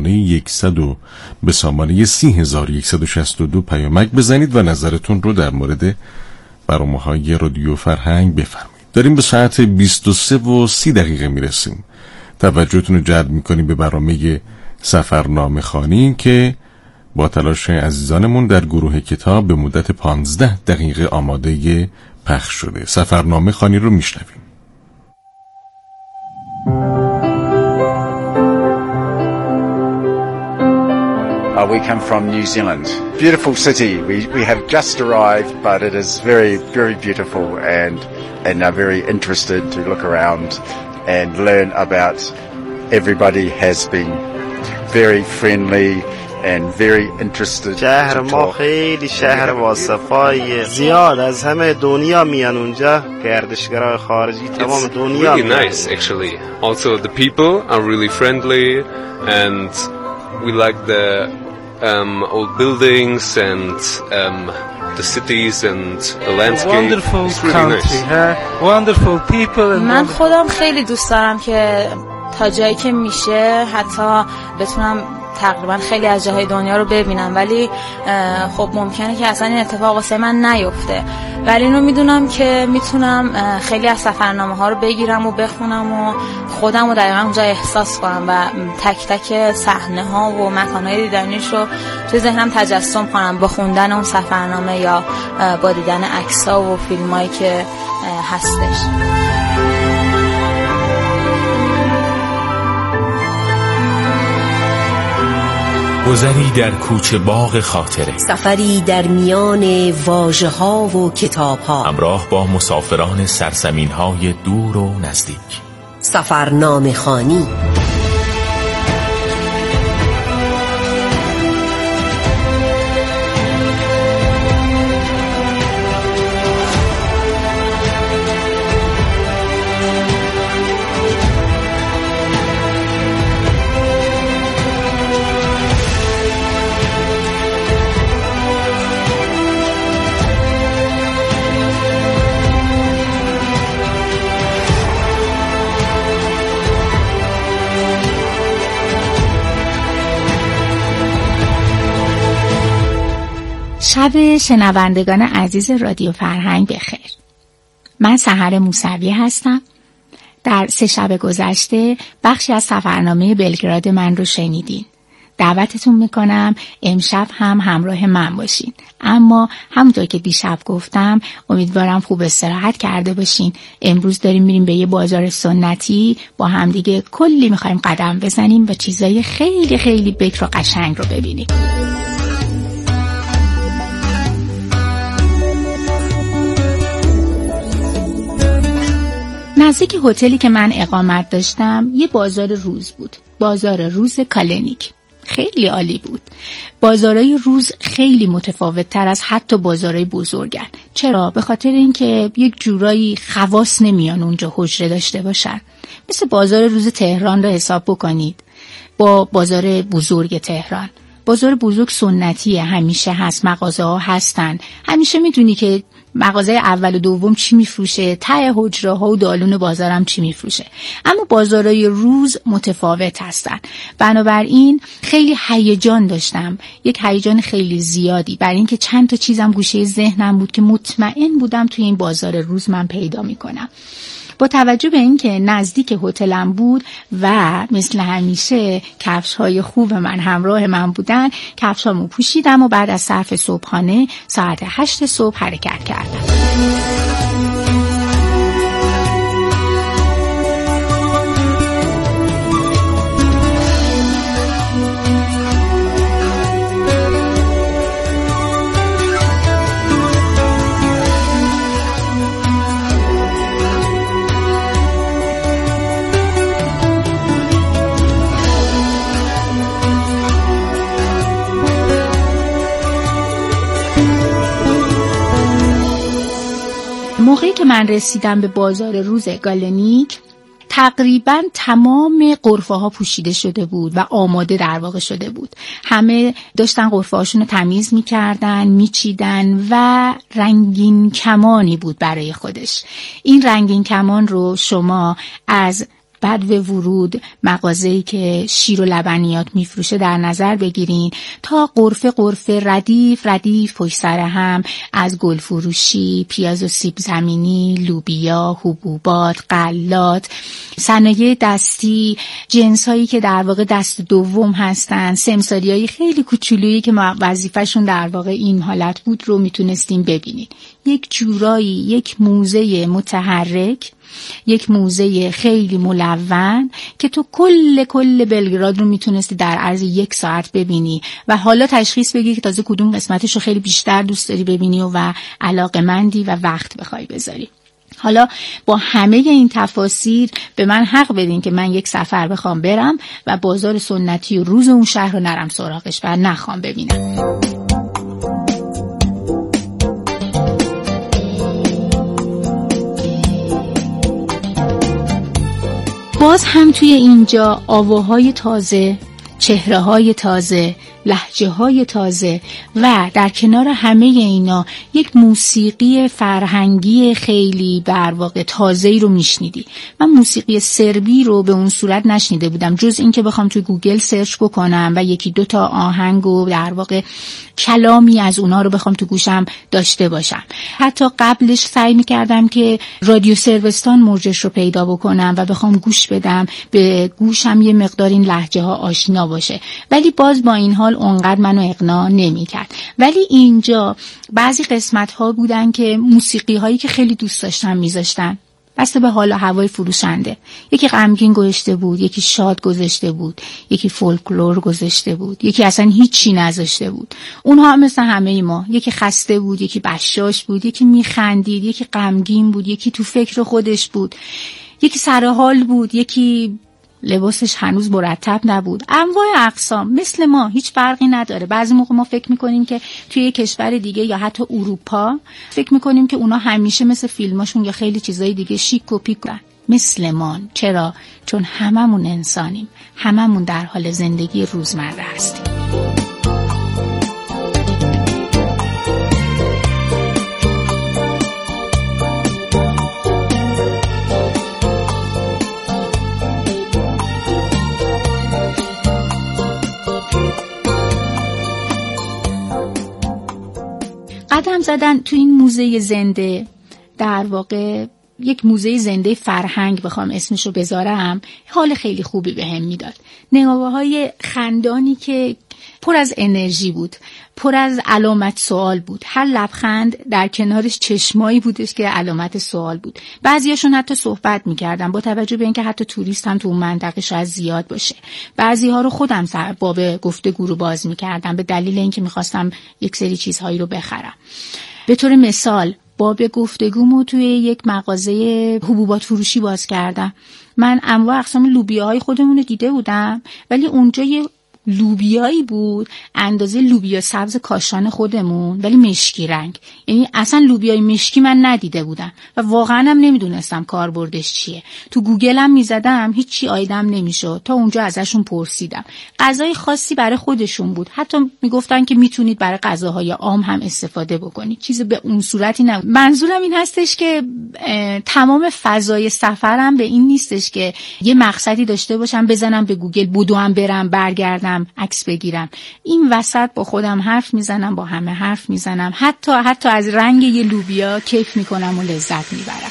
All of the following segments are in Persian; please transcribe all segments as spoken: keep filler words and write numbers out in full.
صد و به سامانه سی هزار و صد و شصت و دو پیامک بزنید و نظرتون رو در مورد برنامه‌های رادیو فرهنگ بفرمایید. داریم به ساعت بیست و سه و سی دقیقه میرسیم. توجهتون رو جلب میکنیم به برنامه سفرنامه خوانی که با تلاش عزیزانمون در گروه کتاب به مدت پانزده دقیقه آماده پخش شده. سفرنامه خوانی رو میشنویم. Uh, we come from New Zealand. Beautiful city. We we have just arrived, but it is very very beautiful, and and are very interested to look around and learn about. Everybody has been very friendly and very interested. شهر ما خیلی شهر باصفایی، زیاد از همه دنیا میان اونجا، گردشگرای خارجی تمام دنیا. It's really nice actually. Also the people are really friendly and we like the um, old buildings and um, the cities and the landscape. Wonderful it's really country, nice. huh? Wonderful people. And من خودم خیلی دوست دارم که تا جایی که میشه حتی بتونم تقریبا خیلی از جاهای دنیا رو ببینم، ولی خب ممکنه که اصلا این اتفاق واسه من نیفته، ولی اینو میدونم که میتونم خیلی از سفرنامه ها رو بگیرم و بخونم و خودم رو دقیقا اونجا احساس کنم و تک تک صحنه ها و مکان های دیدنیش رو توی ذهنم تجسم کنم با خوندن اون سفرنامه یا با دیدن عکس ها و فیلم هایی که هستش. گذری در کوچه باغ خاطره، سفری در میان واژه ها و کتاب ها، همراه با مسافران سرزمین های دور و نزدیک. سفرنامه خوانی. شب شنوندگان عزیز رادیو فرهنگ بخیر. من سحر موسوی هستم. در سه شب گذشته بخشی از سفرنامه بلگراد من رو شنیدین. دعوتتون میکنم امشب هم همراه من باشین. اما همونطور که دیشب گفتم امیدوارم خوب استراحت کرده باشین. امروز داریم میریم به یه بازار سنتی، با همدیگه کلی میخوایم قدم بزنیم و چیزای خیلی خیلی بکر و قشنگ رو ببینیم. نزدیک هتلی که من اقامت داشتم یه بازار روز بود. بازار روز کالنیک. خیلی عالی بود. بازارهای روز خیلی متفاوت تر از حتی بازارهای بزرگن. چرا؟ به خاطر اینکه یک جورایی خواص نمیان اونجا حجره داشته باشن. مثل بازار روز تهران رو حساب بکنید با بازار بزرگ تهران. بازار بزرگ سنتیه، همیشه هست، مغازه ها هستن، همیشه میدونی که مغازه اول و دوم چی میفروشه، ته حجره ها و دالون بازارم چی میفروشه. اما بازارهای روز متفاوت هستن، بنابراین خیلی هیجان داشتم، یک هیجان خیلی زیادی، برای اینکه چند تا چیزم گوشه ذهنم بود که مطمئن بودم توی این بازار روز من پیدا میکنم. با توجه به اینکه نزدیک هتلم بود و مثل همیشه کفش‌های خوب من همراه من بودن، کفشامو پوشیدم و بعد از صرف صبحانه ساعت هشت صبح حرکت کردم. موقعی که من رسیدم به بازار روز گالنیک، تقریبا تمام غرفه ها پوشیده شده بود و آماده در واقع شده بود. همه داشتن غرفه هاشون رو تمیز می کردن، می چیدن و رنگین کمانی بود برای خودش. این رنگین کمان رو شما از بدو ورود مغازه‌ای که شیر و لبنیات میفروشه در نظر بگیرین، تا قرفه قرفه ردیف ردیف پشت سر هم از گل فروشی، پیاز و سیب زمینی، لوبیا، حبوبات، غلات، صنایع دستی، جنسایی که در واقع دست دوم هستن، سمساریای خیلی کوچولویی که وظیفه‌شون در واقع این حالت بود رو میتونستیم ببینید. یک جورایی یک موزه متحرک، یک موزه خیلی ملون که تو کل کل بلگراد رو میتونستی در عرض یک ساعت ببینی و حالا تشخیص بگیری که تازه کدوم قسمتش رو خیلی بیشتر دوست داری ببینی و, و علاقه‌مندی و وقت بخوای بذاری. حالا با همه این تفاصیل به من حق بدین که من یک سفر بخوام برم و بازار سنتی و روز اون شهر رو نرم سراغش و نخوام ببینم. باز هم توی اینجا آواهای تازه، چهره‌های تازه، لهجه‌های تازه و در کنار همه اینا یک موسیقی فرهنگی خیلی در واقع تازه‌ای رو میشنیدی. من موسیقی سربی رو به اون صورت نشنیده بودم، جز این که بخوام توی گوگل سرچ بکنم و یکی دو تا آهنگ و در واقع کلامی از اونا رو بخوام تو گوشم داشته باشم. حتی قبلش سعی می‌کردم که رادیو سروستان موجش رو پیدا بکنم و بخوام گوش بدم، به گوشم یه مقدار این لهجه‌ها آشنا باشه، ولی باز با این حال اونقدر منو اقناع نمی‌کرد. ولی اینجا بعضی قسمت‌ها بودن که موسیقی‌هایی که خیلی دوست داشتم می‌ذاشتن، بسته به حال و هوای فروشنده. یکی غمگین گذاشته بود، یکی شاد گذاشته بود، یکی فولکلور گذاشته بود، یکی اصلا هیچی نذاشته بود. اونها مثل همه ما، یکی خسته بود، یکی بشاش بود، یکی میخندید، یکی غمگین بود، یکی تو فکر خودش بود، یکی سرحال بود، یکی لباسش هنوز مرتب نبود. انواع اقسام، مثل ما، هیچ فرقی نداره. بعضی موقع ما فکر میکنیم که توی یک کشور دیگه یا حتی اروپا فکر میکنیم که اونا همیشه مثل فیلماشون یا خیلی چیزای دیگه شیک و پیکن. مثل ما. چرا؟ چون هممون انسانیم، هممون در حال زندگی روزمره هستیم. قدم زدن تو این موزه زنده، در واقع یک موزه زنده فرهنگ بخوام اسمشو بذارم، حال خیلی خوبی به هم میداد. نگاه‌های خندانی که پر از انرژی بود، پر از علامت سوال بود. هر لبخند در کنارش چشمایی بودش که علامت سوال بود. بعضیاشون حتی صحبت میکردن با توجه به اینکه حتی توریست هم تو اون منطقه شاید زیاد باشه. بعضی‌ها رو خودم باب گفتگو رو باز میکردم به دلیل اینکه میخواستم یک سری چیزهایی رو بخرم. به طور مثال باب گفتگومو توی یک مغازه حبوبات فروشی باز کردم. من انواع اقسام لوبیاهای خودمون رو دیده بودم، ولی اونجا یه لوبیایی بود اندازه لوبیا سبز کاشان خودمون، ولی مشکی رنگ. یعنی اصلا لوبیای مشکی من ندیده بودم و واقعا هم نمیدونستم کاربردش چیه. تو گوگل هم میزدم هیچی آیدم نمیشد، تا اونجا ازشون پرسیدم. غذای خاصی برای خودشون بود، حتی میگفتن که میتونید برای غذاهای عام هم استفاده بکنید. چیز به اون صورتی نبود. منظورم این هستش که تمام فضای سفرم به این نیستش که یه مقصدی داشته باشم بزنم به گوگل بدوم برم برگردم عکس بگیرم. این وسط با خودم حرف میزنم، با همه حرف میزنم، حتی حتی از رنگ یه لوبیا کیف میکنم و لذت میبرم.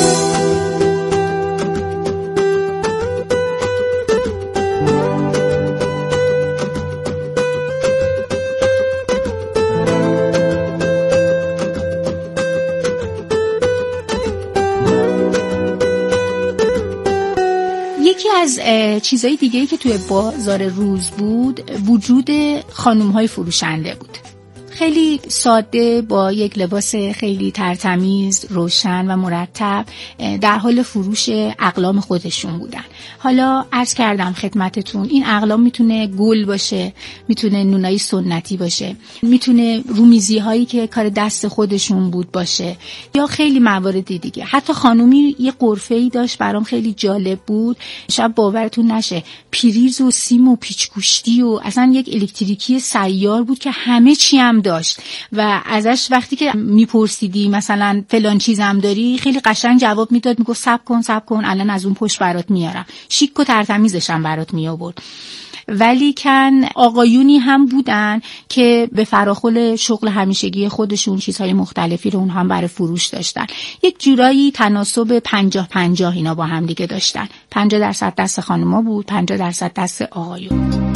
یکی از چیزهای دیگه‌ای که توی بازار روز بود وجود خانم‌های فروشنده بود. خیلی ساده با یک لباس خیلی ترتمیز، روشن و مرتب در حال فروش اقلام خودشون بودن. حالا عرض کردم خدمتتون این اقلام میتونه گل باشه، میتونه نونای سنتی باشه، میتونه رومیزی هایی که کار دست خودشون بود باشه، یا خیلی موارد دیگه. حتی خانومی یه قرفه‌ای داشت برام خیلی جالب بود، شاید باورتون نشه، پریز و سیم و پیچگوشتی و اصلا یک الکتریکی سیار بود که همه چی هم داشت و ازش وقتی که میپرسیدی مثلا فلان چیزم داری خیلی قشنگ جواب میداد، میگفت صبر کن صبر کن الان از اون پشت برات میارم، شیک و ترتمیزش هم برات میآورد. ولی کن آقایونی هم بودن که به فراخور شغل همیشگی خودشون چیزهای مختلفی رو اونها هم برای فروش داشتن. یک جورایی تناسب پنجاه پنجاه اینا با هم دیگه داشتن. پنجاه درصد دست خانوما بود، پنجاه درصد دست آقایون.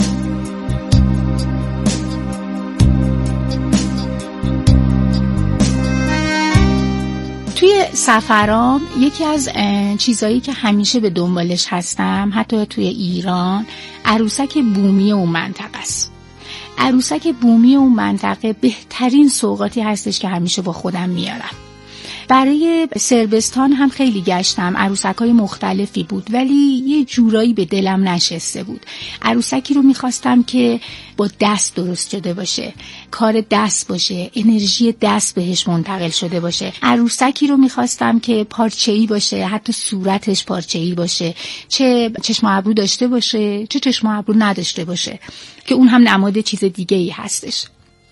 توی سفرام یکی از چیزایی که همیشه به دنبالش هستم حتی توی ایران، عروسک بومی اون منطقه است. عروسک بومی اون منطقه بهترین سوغاتی هستش که همیشه با خودم میارم. برای صربستان هم خیلی گشتم، عروسک‌های مختلفی بود ولی یه جورایی به دلم نشسته بود. عروسکی رو می‌خواستم که با دست درست شده باشه، کار دست باشه، انرژی دست بهش منتقل شده باشه. عروسکی رو می‌خواستم که پارچه‌ای باشه، حتی صورتش پارچه‌ای باشه، چه چشم و ابرو داشته باشه چه چشم و ابرو نداشته باشه، که اون هم نماد چیز دیگه‌ای هستش.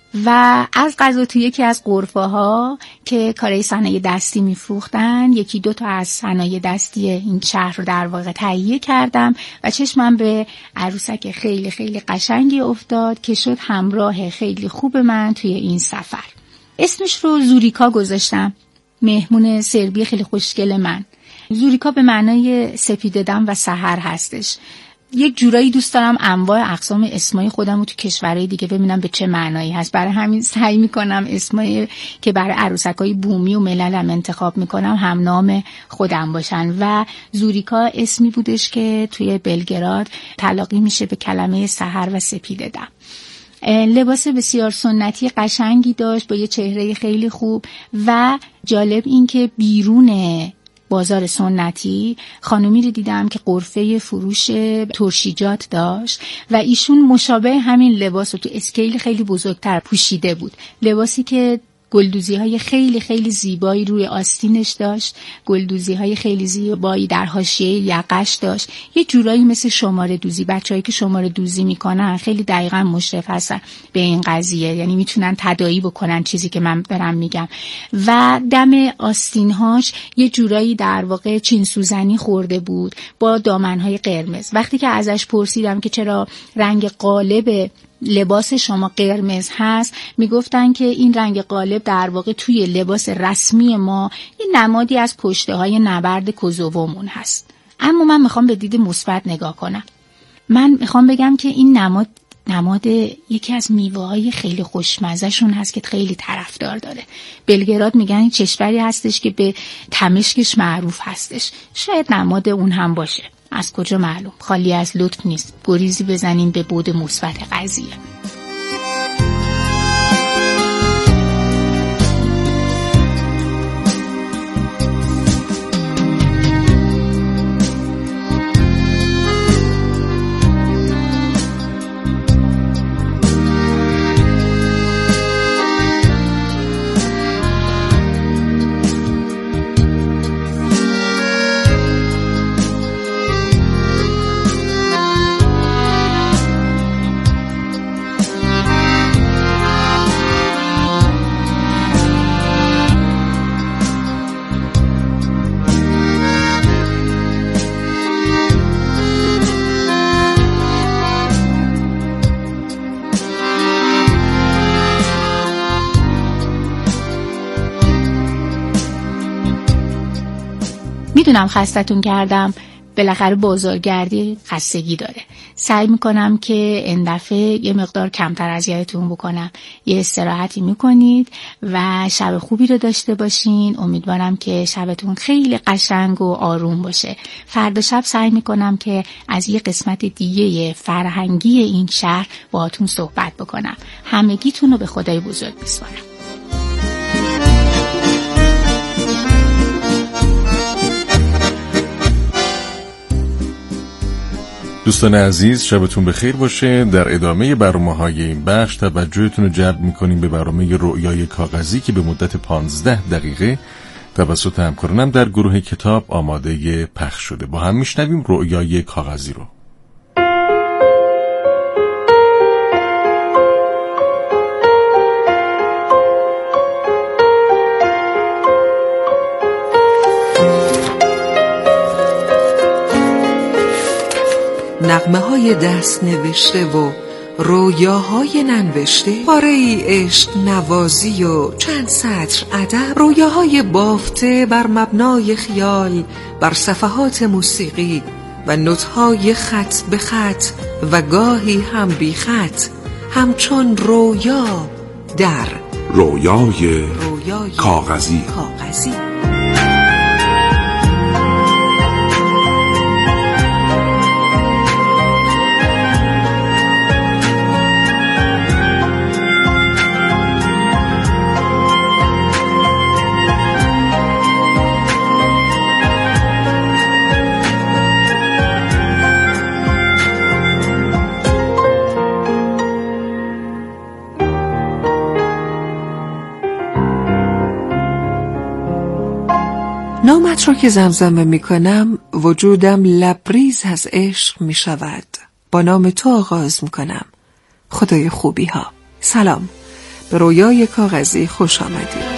و از قضا تو یکی از غرفه‌ها که کارهای صنایع دستی میفروختن، یکی دو تا از صنایع دستی این شهر رو در واقع تهیه کردم و چشمم به عروسک خیلی خیلی قشنگی افتاد که شد همراه خیلی خوب من توی این سفر. اسمش رو زوریکا گذاشتم، مهمون سربی خیلی خوشگل من. زوریکا به معنای سپیده دم و سحر هستش. یک جورایی دوست دارم انواع اقسام اسمای خودم رو تو کشورهای دیگه ببینم به چه معنایی هست. برای همین سعی میکنم اسمایی که برای عروسکای بومی و مللم انتخاب میکنم هم نام خودم باشن و زوریکا اسمی بودش که توی بلگراد تلاقی میشه به کلمه سحر و سپیده دم. لباس بسیار سنتی قشنگی داشت با یه چهره خیلی خوب و جالب این که بیرون بازار سنتی خانومی رو دیدم که غرفه فروش ترشیجات داشت و ایشون مشابه همین لباس رو تو اسکیل خیلی بزرگتر پوشیده بود. لباسی که گلدوزی های خیلی خیلی زیبایی روی آستینش داشت، گلدوزی های خیلی زیبایی در حاشیه یقش داشت، یه جورایی مثل شماره دوزی. بچه‌هایی که شماره دوزی میکنن خیلی دقیقاً مشرف هستن به این قضیه، یعنی میتونن تداعی بکنن چیزی که من دارم میگم. و دم آستینهاش یه جورایی در واقع چین سوزنی خورده بود با دامنهای قرمز. وقتی که ازش پرسیدم که چرا رنگ قالب لباس شما قرمز هست، میگفتن که این رنگ قالب در واقع توی لباس رسمی ما این نمادی از کشته های نبرد کوزوومون هست. اما من میخوام به دید مثبت نگاه کنم. من میخوام بگم که این نماد نماد یکی از میوه‌های خیلی خوشمزه‌شون هست که خیلی طرفدار داره. بلگراد میگن این کشوری هستش که به تمشکش معروف هستش. شاید نماد اون هم باشه. از کجا معلوم؟ خالی از لطف نیست. گریزی بزنین به بعد مثبت قضیه. میدونم خستتون کردم، بالاخره بازارگردی خستگی داره. سعی میکنم که این دفعه یه مقدار کمتر اذیتتون بکنم. یه استراحتی میکنید و شب خوبی رو داشته باشین. امیدوارم که شبتون خیلی قشنگ و آروم باشه. فردا شب سعی میکنم که از یه قسمت دیگه فرهنگی این شهر باهاتون صحبت بکنم. همگیتون رو به خدای بزرگ میسپارم. دوستان عزیز، شبتون بخیر باشه. در ادامه برنامه‌های این بخش توجهتون رو جلب می‌کنیم به برنامه رؤیای کاغذی که به مدت پانزده دقیقه توسط همکارانم در گروه کتاب آماده پخش شده. با هم میشنویم رؤیای کاغذی رو. های دست نوشته و رویاهای ننوشته، پاره ای عشق نوازی و چند سطر ادب، رویاهای بافته بر مبنای خیال بر صفحات موسیقی و نوت‌های خط به خط و گاهی هم بی خط، همچون رویا در رویای, رویای کاغذی. کاغذی. نامت را که زمزمه می کنم وجودم لبریز از عشق می شود. با نام تو آغاز می کنم، خدای خوبی ها. سلام، به رویای کاغذی خوش آمدید.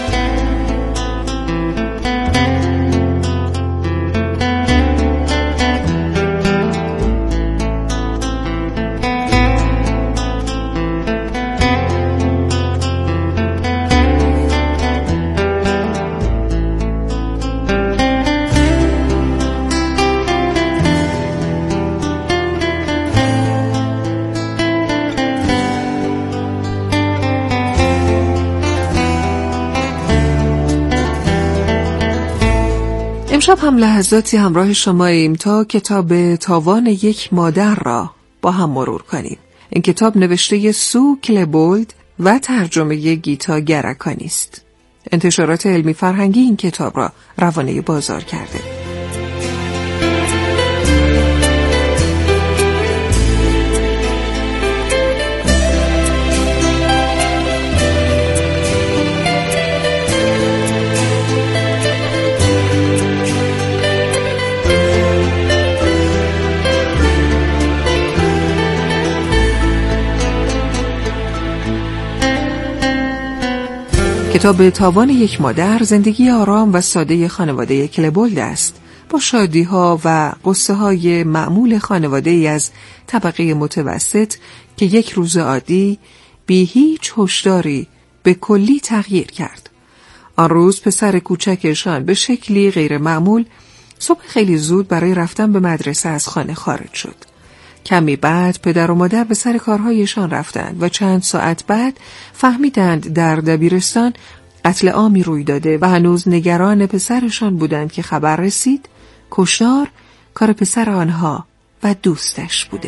امشب هم لحظاتی همراه شماییم تا کتاب تاوان یک مادر را با هم مرور کنیم. این کتاب نوشته سو کلبولد و ترجمه گیتا گرکانی است. انتشارات علمی فرهنگی این کتاب را روانه بازار کرده. کتاب تاوان یک مادر زندگی آرام و ساده خانواده کلبولد است، با شادی‌ها و غصه‌های معمول خانواده‌ای از طبقه متوسط که یک روز عادی بی هیچ هشداری به کلی تغییر کرد. آن روز پسر کوچکشان به شکلی غیر معمول صبح خیلی زود برای رفتن به مدرسه از خانه خارج شد. کمی بعد پدر و مادر به سر کارهایشان رفتند و چند ساعت بعد فهمیدند در دبیرستان قتل عامی روی داده و هنوز نگران پسرشان بودند که خبر رسید کشتار کار پسر آنها و دوستش بوده.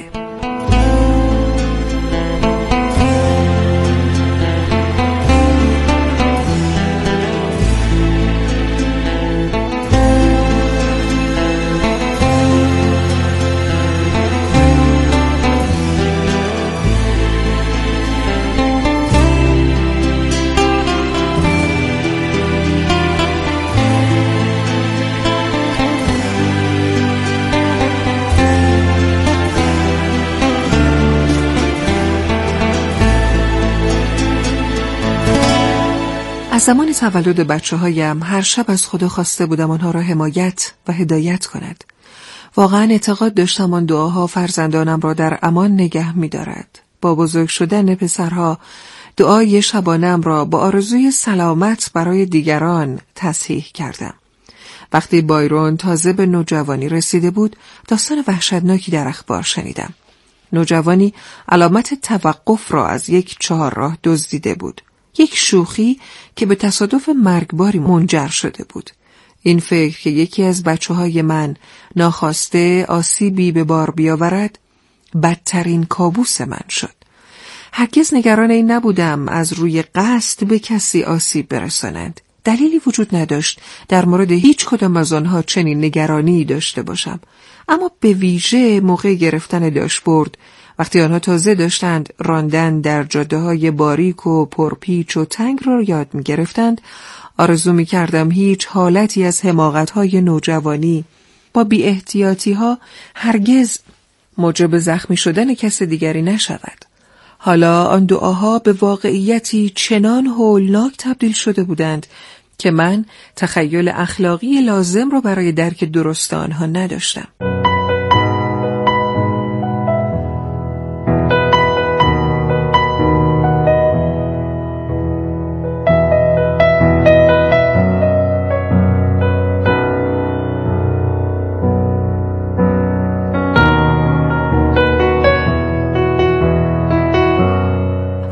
از زمان تولد بچه هایم هر شب از خدا خواسته بودم آنها را حمایت و هدایت کند. واقعا اعتقاد داشتم آن دعاها فرزندانم را در امان نگه می دارد. با بزرگ شدن پسرها دعای شبانم را با آرزوی سلامت برای دیگران تصحیح کردم. وقتی بایرون تازه به نوجوانی رسیده بود داستان وحشتناکی در اخبار شنیدم. نوجوانی علامت توقف را از یک چهارراه دزدیده بود. یک شوخی که به تصادف مرگباری منجر شده بود. این فکر که یکی از بچه های من ناخواسته آسیبی به بار بیاورد بدترین کابوس من شد. هرگز نگران این نبودم از روی قصد به کسی آسیب برسانند. دلیلی وجود نداشت در مورد هیچ کدام از آنها چنین نگرانی داشته باشم. اما به ویژه موقع گرفتن داشبورد، وقتی آنها تازه داشتند راندن در جاده‌های باریک و پرپیچ و تنگ را یاد می گرفتند، آرزو می کردم هیچ حالتی از حماقت‌های نوجوانی با بی احتیاطی‌ها هرگز موجب زخمی شدن کس دیگری نشود. حالا آن دعاها به واقعیتی چنان هولناک تبدیل شده بودند که من تخیل اخلاقی لازم را برای درک درست آنها نداشتم.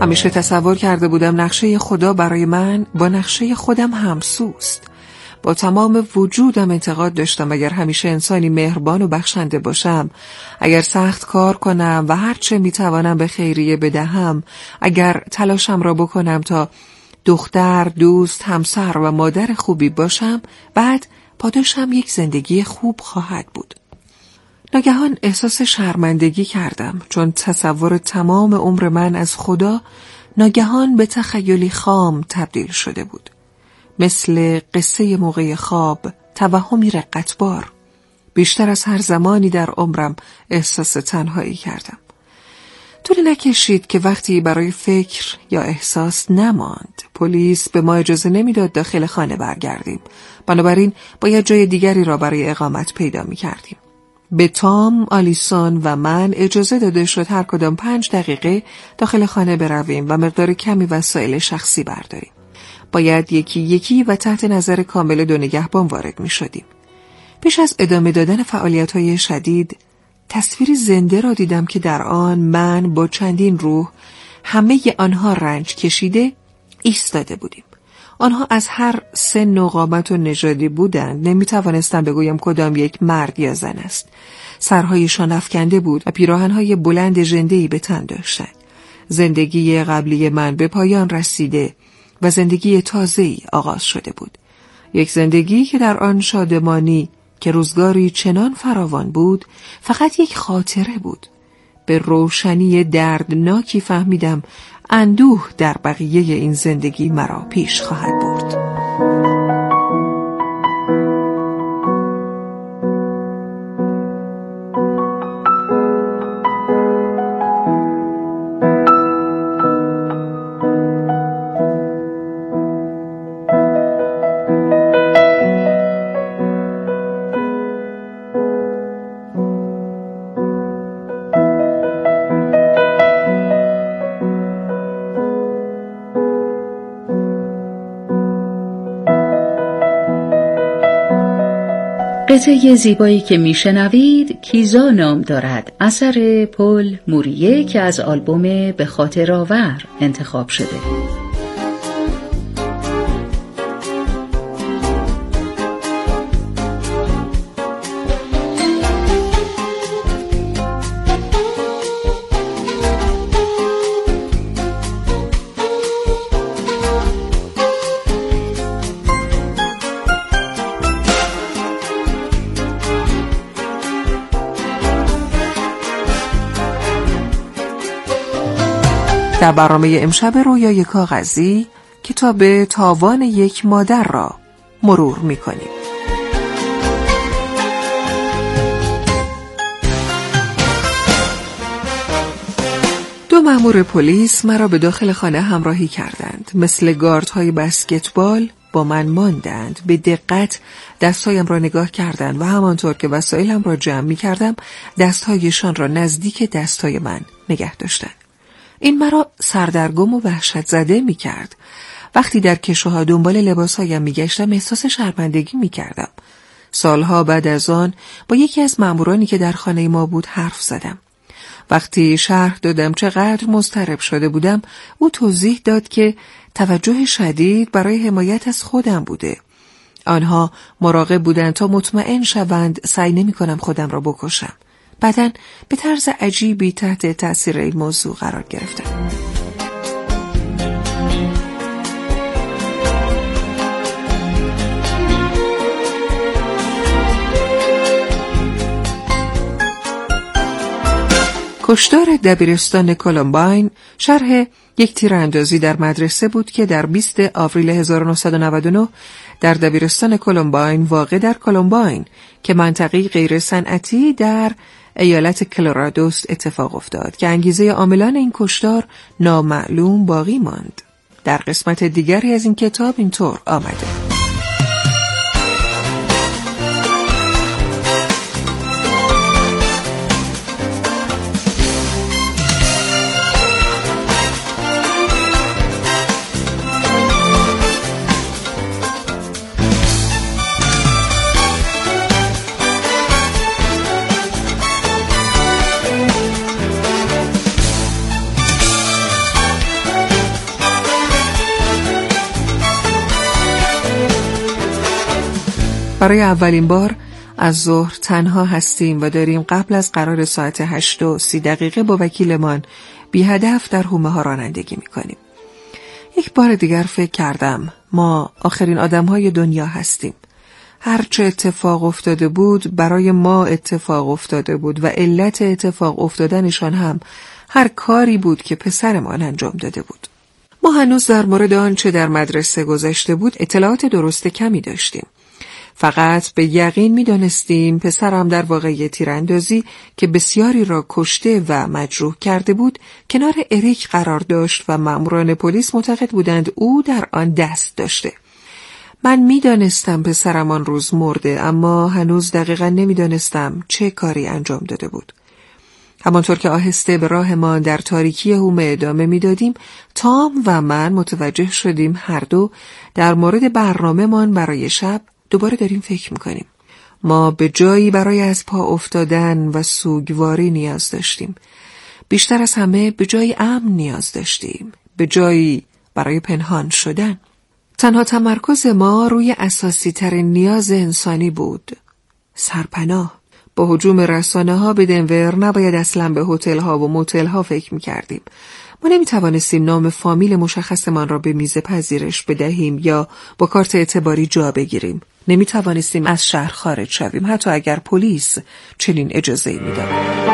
همیشه تصور کرده بودم نقشه خدا برای من با نقشه خودم همسوست. با تمام وجودم اعتقاد داشتم اگر همیشه انسانی مهربان و بخشنده باشم، اگر سخت کار کنم و هر چه میتوانم به خیریه بدهم، اگر تلاشم را بکنم تا دختر، دوست، همسر و مادر خوبی باشم، بعد پاداشم یک زندگی خوب خواهد بود. ناگهان احساس شرمندگی کردم چون تصور تمام عمر من از خدا ناگهان به تخیلی خام تبدیل شده بود. مثل قصه موقع خواب، توهمی رقتبار. بیشتر از هر زمانی در عمرم احساس تنهایی کردم. طول نکشید که وقتی برای فکر یا احساس نماند. پلیس به ما اجازه نمیداد داخل خانه برگردیم. بنابراین باید جای دیگری را برای اقامت پیدا می کردیم. به تام، آلیسون و من اجازه داده شد هر کدام پنج دقیقه داخل خانه برویم و مقدار کمی وسایل شخصی برداریم. باید یکی یکی و تحت نظر کامل دو نگهبان وارد می شدیم. پیش از ادامه دادن فعالیت‌های شدید، تصویری زنده را دیدم که در آن من با چندین روح، همه آنها رنج کشیده، ایستاده بودیم. آنها از هر سن و قامت و نژادی بودند. نمی توانستم بگویم کدام یک مرد یا زن است. سرهایشان افکنده بود و پیراهن‌های بلند ژنده‌ای به تن داشتند. زندگی قبلی من به پایان رسیده و زندگی تازه‌ای آغاز شده بود. یک زندگی که در آن شادمانی که روزگاری چنان فراوان بود فقط یک خاطره بود. به روشنی دردناکی فهمیدم اندوه در بقیه این زندگی مرا پیش خواهد برد. قطعه زیبایی که میشنوید کیزا نام دارد، اثر پل موریه که از آلبوم به خاطر آور انتخاب شده. در برنامه امشب رویای کاغذی کتاب تاوان یک مادر را مرور می‌کنیم. دو مأمور پلیس مرا به داخل خانه همراهی کردند. مثل گاردهای بسکتبال با من ماندند. به دقت دستهایم را نگاه کردند و همانطور که وسایلم را جمع می‌کردم دستهایشان را نزدیک دستهای من نگه داشتند. این مرا سردرگم و وحشت زده می کرد. وقتی در کشوها دنبال لباسهایم می گشتم احساس شرمندگی می کردم. سالها بعد از آن با یکی از مامورانی که در خانه ما بود حرف زدم. وقتی شرح دادم چقدر مضطرب شده بودم، او توضیح داد که توجه شدید برای حمایت از خودم بوده. آنها مراقب بودند تا مطمئن شوند سعی نمی کنم خودم را بکشم. بعداً به طرز عجیبی تحت تأثیر این موضوع قرار گرفتم. کشتار دبیرستان کولومباین شرح یک تیراندازی در مدرسه بود که در بیست آوریل هزار و نهصد و نود و نه در دبیرستان کولومباین واقع در کولومباین که منطقه‌ای غیر صنعتی در ایالت کلرادوست اتفاق افتاد که انگیزه عاملان این کشتار نامعلوم باقی ماند. در قسمت دیگری از این کتاب اینطور آمده: برای اولین بار از ظهر تنها هستیم و داریم قبل از قرار ساعت هشت و سی دقیقه با وکیلمان بی هدف در حومه ها رانندگی میکنیم. یک بار دیگر فکر کردم ما آخرین آدمهای دنیا هستیم. هرچه اتفاق افتاده بود برای ما اتفاق افتاده بود و علت اتفاق افتادنشان هم هر کاری بود که پسرمان انجام داده بود. ما هنوز در مورد آنچه در مدرسه گذشته بود اطلاعات درست کمی داشتیم. فقط به یقین می دانستیم پسرم در واقعه تیراندازی که بسیاری را کشته و مجروح کرده بود کنار اریک قرار داشت و ماموران پلیس معتقد بودند او در آن دست داشته. من می دانستم پسرم آن روز مرده، اما هنوز دقیقا نمی دانستم چه کاری انجام داده بود. همانطور که آهسته به راه ما در تاریکی حومه ادامه می دادیم، تام و من متوجه شدیم هر دو در مورد برنامه من برای شب دوباره داریم فکر می کنیم. ما به جایی برای از پا افتادن و سوگواری نیاز داشتیم. بیشتر از همه به جایی امن نیاز داشتیم. به جایی برای پنهان شدن. تنها تمرکز ما روی اساسی ترین نیاز انسانی بود. سرپناه. با هجوم رسانه ها به دنور نباید اصلا به هتل ها و موتل ها فکر می کردیم. ما نمی توانستیم نام فامیل مشخصمان را به میز پذیرش بدهیم یا با کارت اعتباری جا بگیریم. نمی توانستیم از شهر خارج شویم حتی اگر پلیس چنین اجازه می داد.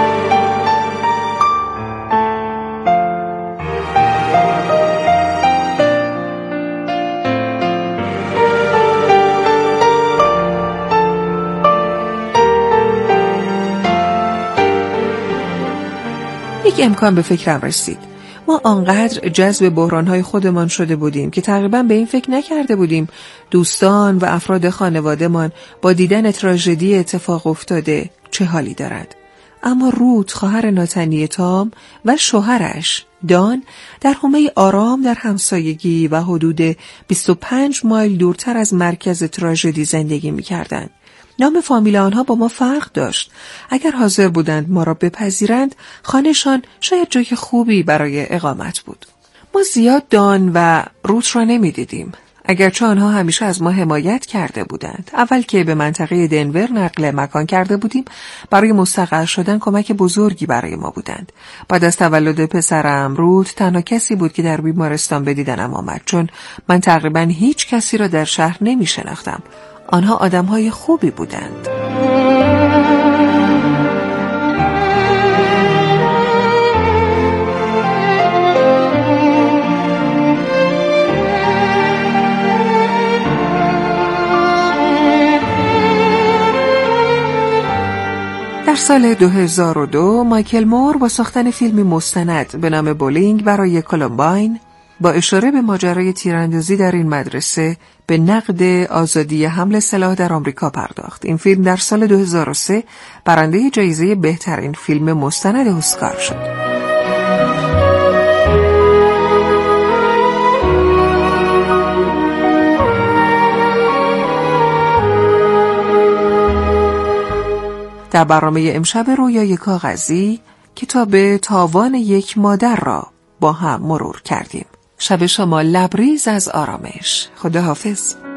یک امکان به فکرم رسید. ما آنقدر جذب بحران‌های خودمان شده بودیم که تقریباً به این فکر نکرده بودیم دوستان و افراد خانواده‌مان با دیدن تراژدی اتفاق افتاده چه حالی دارند. اما رود خواهر ناتنی تام و شوهرش دان در حومه آرام در همسایگی و حدود بیست و پنج مایل دورتر از مرکز تراژدی زندگی می‌کردند. نام فامیل آنها با ما فرق داشت. اگر حاضر بودند ما را بپذیرند، خانه‌شان شاید جای خوبی برای اقامت بود. ما زیاد دان و روت را نمی دیدیم. اگرچه آنها همیشه از ما حمایت کرده بودند. اول که به منطقه دنور نقل مکان کرده بودیم، برای مستقر شدن کمک بزرگی برای ما بودند. بعد از تولد پسرم، روت تنها کسی بود که در بیمارستان به دیدنم آمد، چون من تقریباً هیچ کسی را در شهر نمی شناختم. آنها آدم‌های خوبی بودند. در سال دو هزار و دو مایکل مور با ساختن فیلمی مستند به نام بولینگ برای کولومباین با اشاره به ماجرای تیراندازی در این مدرسه به نقد آزادی حمل سلاح در آمریکا پرداخت. این فیلم در سال دو هزار و سه برنده جایزه بهترین فیلم مستند اسکار شد. در برنامه امشب رویای کاغذی کتاب تاوان یک مادر را با هم مرور کردیم. شب شما لبریز از آرامش. خداحافظ.